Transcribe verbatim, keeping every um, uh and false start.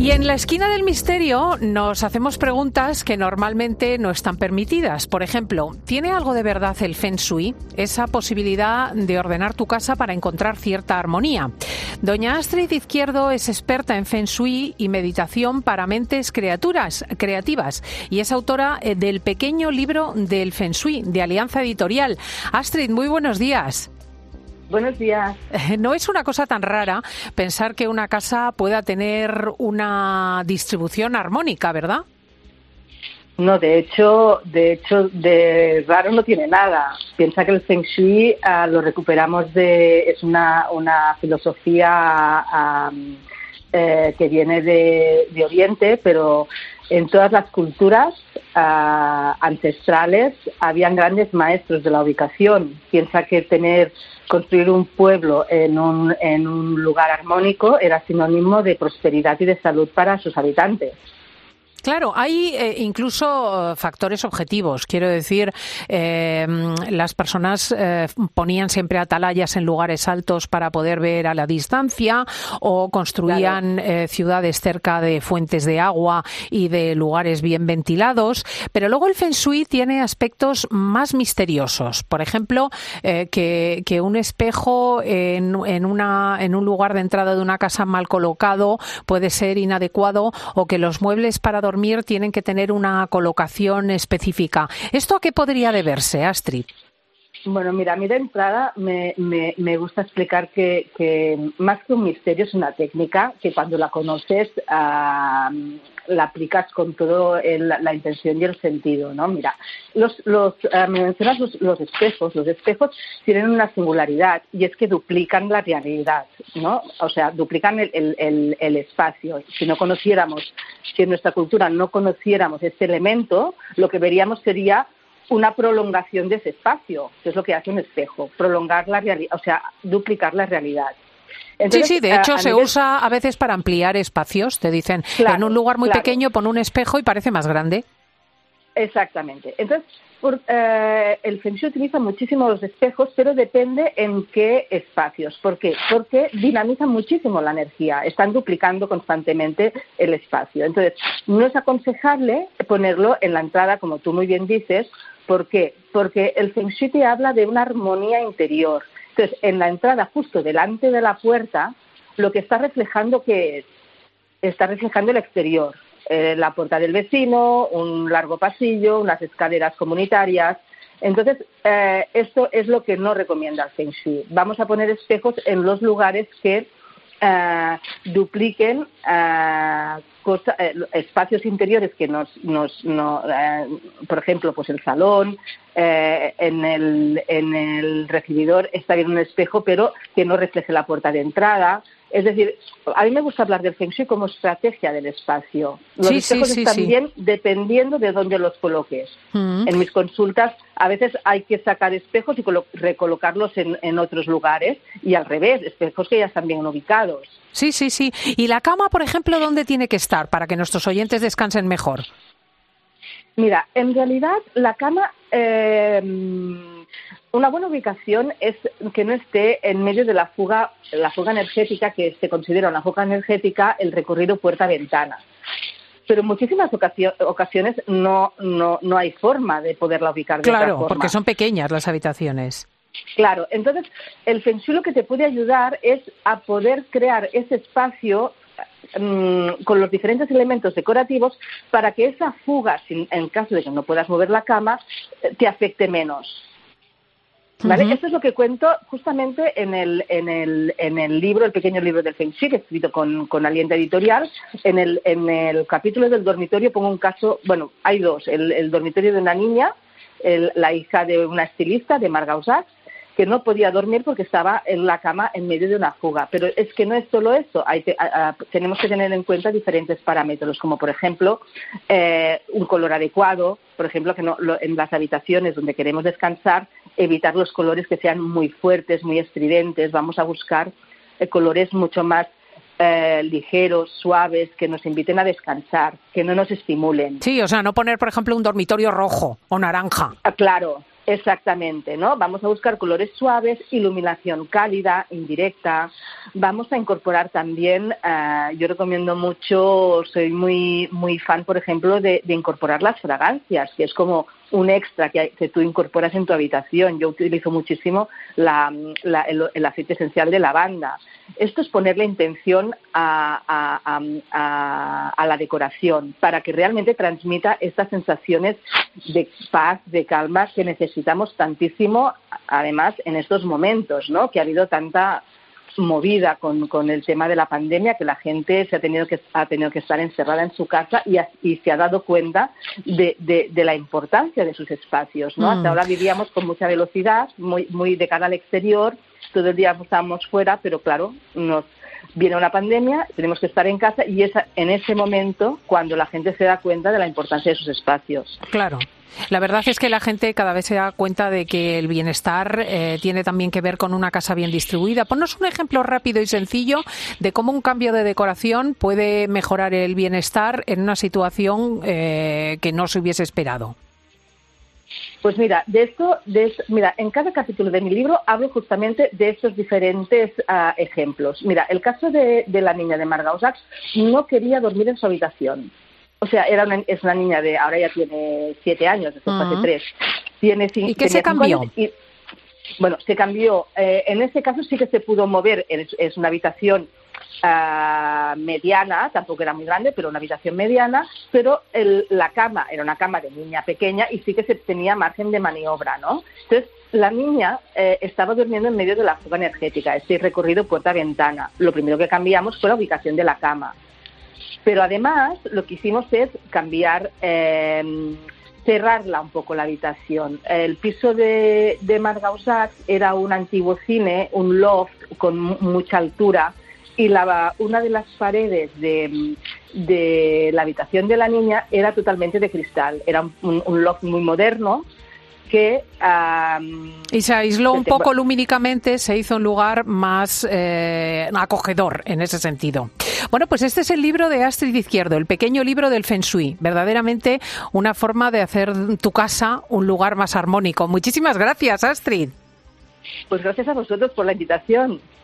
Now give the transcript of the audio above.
Y en la esquina del misterio nos hacemos preguntas que normalmente no están permitidas. Por ejemplo, ¿tiene algo de verdad el Feng Shui? Esa posibilidad de ordenar tu casa para encontrar cierta armonía. Doña Astrid Izquierdo es experta en Feng Shui y meditación para mentes criaturas, creativas y es autora del pequeño libro del Feng Shui de Alianza Editorial. Astrid, muy buenos días. Buenos días. No es una cosa tan rara pensar que una casa pueda tener una distribución armónica, ¿verdad? No, de hecho, de hecho, de raro no tiene nada. Piensa que el Feng Shui uh, lo recuperamos de, es una, una filosofía um, eh, que viene de, de Oriente, pero en todas las culturas uh, ancestrales habían grandes maestros de la ubicación. Piensa que tener construir un pueblo en un, en un lugar armónico era sinónimo de prosperidad y de salud para sus habitantes. Claro, hay eh, incluso factores objetivos. Quiero decir, eh, las personas eh, ponían siempre atalayas en lugares altos para poder ver a la distancia o construían claro. eh, ciudades cerca de fuentes de agua y de lugares bien ventilados. Pero luego el Feng Shui tiene aspectos más misteriosos. Por ejemplo, eh, que, que un espejo en, en, una, en un lugar de entrada de una casa mal colocado puede ser inadecuado o que los muebles para dormir dormir tienen que tener una colocación específica. ¿Esto a qué podría deberse, Astrid? Bueno, mira, a mí de entrada me, me, me gusta explicar que, que más que un misterio es una técnica que cuando la conoces uh, la aplicas con todo el, la intención y el sentido, ¿no? Mira, los, los, uh, me mencionas los, los espejos. Los espejos tienen una singularidad y es que duplican la realidad, ¿no? O sea, duplican el, el, el, el espacio. Si no conociéramos, si en nuestra cultura no conociéramos este elemento, lo que veríamos sería una prolongación de ese espacio, que es lo que hace un espejo, prolongar la realidad, o sea, duplicar la realidad. Entonces, sí, sí, de hecho a, a se nivel... usa a veces para ampliar espacios, te dicen, claro, en un lugar muy claro. pequeño pon un espejo y parece más grande. Exactamente. Entonces, por, eh, el Feng Shui utiliza muchísimo los espejos, pero depende en qué espacios. ¿Por qué? Porque dinamizan muchísimo la energía, están duplicando constantemente el espacio. Entonces, no es aconsejable ponerlo en la entrada, como tú muy bien dices. ¿Por qué? Porque el Feng Shui te habla de una armonía interior. Entonces, en la entrada, justo delante de la puerta, lo que está reflejando, ¿qué es? Está reflejando el exterior. Eh, la puerta del vecino, un largo pasillo, unas escaleras comunitarias. Entonces, eh, esto es lo que no recomienda el Feng Shui. Vamos a poner espejos en los lugares que eh, dupliquen uh, cosa, eh, espacios interiores que nos, nos no, eh, por ejemplo, pues el salón, eh, en el en el recibidor está bien un espejo, pero que no refleje la puerta de entrada. Es decir, a mí me gusta hablar del Feng Shui como estrategia del espacio. Los sí, espejos sí, sí, están sí. bien dependiendo de dónde los coloques. Mm. En mis consultas a veces hay que sacar espejos y colo- recolocarlos en, en otros lugares y al revés, espejos que ya están bien ubicados. Sí, sí, sí. ¿Y la cama, por ejemplo, dónde tiene que estar para que nuestros oyentes descansen mejor? Mira, en realidad la cama... Eh, Una buena ubicación es que no esté en medio de la fuga, la fuga energética, que se considera una fuga energética el recorrido puerta-ventana. Pero en muchísimas ocasio- ocasiones no, no, no hay forma de poderla ubicar de claro, otra forma. Claro, porque son pequeñas las habitaciones. Claro, entonces el Feng Shui lo que te puede ayudar es a poder crear ese espacio mmm, con los diferentes elementos decorativos para que esa fuga, sin, en caso de que no puedas mover la cama, te afecte menos. ¿Vale? Uh-huh. Esto es lo que cuento justamente en el en el en el libro, el pequeño libro del Feng Shui, que he escrito con, con Alianza Editorial. En el en el capítulo del dormitorio pongo un caso, bueno, hay dos, el, el dormitorio de una niña, el, la hija de una estilista, de Marga Sachs, que no podía dormir porque estaba en la cama en medio de una fuga. Pero es que no es solo eso, hay te, a, a, tenemos que tener en cuenta diferentes parámetros, como por ejemplo eh, un color adecuado, por ejemplo, que no, lo, en las habitaciones donde queremos descansar, evitar los colores que sean muy fuertes, muy estridentes. Vamos a buscar eh, colores mucho más eh, ligeros, suaves, que nos inviten a descansar, que no nos estimulen. Sí, o sea, no poner, por ejemplo, un dormitorio rojo o naranja. Ah, claro. Exactamente, ¿no? Vamos a buscar colores suaves, iluminación cálida, indirecta. Vamos a incorporar también, uh, yo recomiendo mucho, soy muy muy fan, por ejemplo, de, de incorporar las fragancias, que es como un extra que, que tú incorporas en tu habitación. Yo utilizo muchísimo la, la, el, el aceite esencial de lavanda. Esto es ponerle intención a, a, a, a, a la decoración para que realmente transmita estas sensaciones de paz, de calma que necesitamos tantísimo, además, en estos momentos, ¿no? Que ha habido tanta movida con, con el tema de la pandemia, que la gente se ha tenido que ha tenido que estar encerrada en su casa y, ha, y se ha dado cuenta de, de, de la importancia de sus espacios, ¿no? Mm. Hasta ahora vivíamos con mucha velocidad, muy muy de cara al exterior, todo el día estábamos fuera, pero claro, nos viene una pandemia, tenemos que estar en casa y es en ese momento cuando la gente se da cuenta de la importancia de sus espacios. Claro. La verdad es que la gente cada vez se da cuenta de que el bienestar eh, tiene también que ver con una casa bien distribuida. Ponnos un ejemplo rápido y sencillo de cómo un cambio de decoración puede mejorar el bienestar en una situación eh, que no se hubiese esperado. Pues mira, de esto, de esto, mira, en cada capítulo de mi libro hablo justamente de estos diferentes uh, ejemplos. Mira, el caso de, de la niña de Margausac no quería dormir en su habitación. O sea, era una, es una niña de, ahora ya tiene siete años, después uh-huh. hace tres. Tiene cinco, ¿Y qué se cambió? Y, bueno, se cambió. Eh, en ese caso sí que se pudo mover. Es, es una habitación uh, mediana, tampoco era muy grande, pero una habitación mediana. Pero el, la cama era una cama de niña pequeña y sí que se tenía margen de maniobra, ¿no? Entonces, la niña eh, estaba durmiendo en medio de la fuga energética, este recorrido puerta-ventana. Lo primero que cambiamos fue la ubicación de la cama. Pero además lo que hicimos es cambiar, eh, cerrarla un poco la habitación. El piso de, de Margausac era un antiguo cine, un loft con m- mucha altura y la, una de las paredes de, de la habitación de la niña era totalmente de cristal. Era un, un loft muy moderno. Que, um, y se aisló un poco lumínicamente, se hizo un lugar más eh, acogedor en ese sentido. Bueno, pues este es el libro de Astrid Izquierdo, el pequeño libro del Feng Shui. Verdaderamente una forma de hacer tu casa un lugar más armónico. Muchísimas gracias, Astrid. Pues gracias a vosotros por la invitación.